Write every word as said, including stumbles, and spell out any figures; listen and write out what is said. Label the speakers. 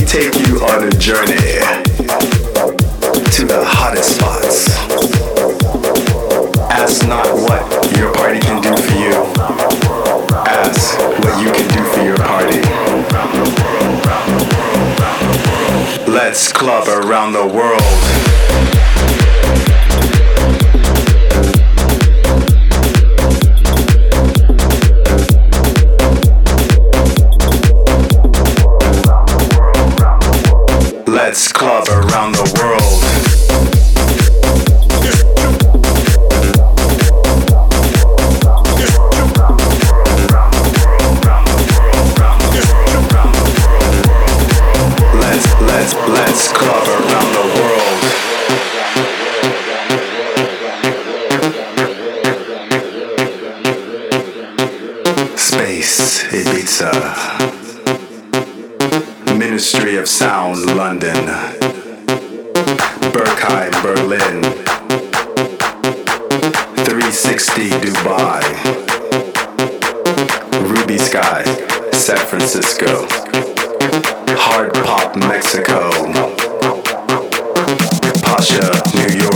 Speaker 1: take you on a journey to the hottest spots. Ask not what your party can do for you. Ask what you can do for your party. Let's club around the world. Let's club around the world. Let's, let's, let's club around the world. Space, Ibiza. Ministry of Sound, London. Berkheim, Berlin. three sixty, Dubai. Ruby Sky, San Francisco. Hard Pop, Mexico. Pasha, New York.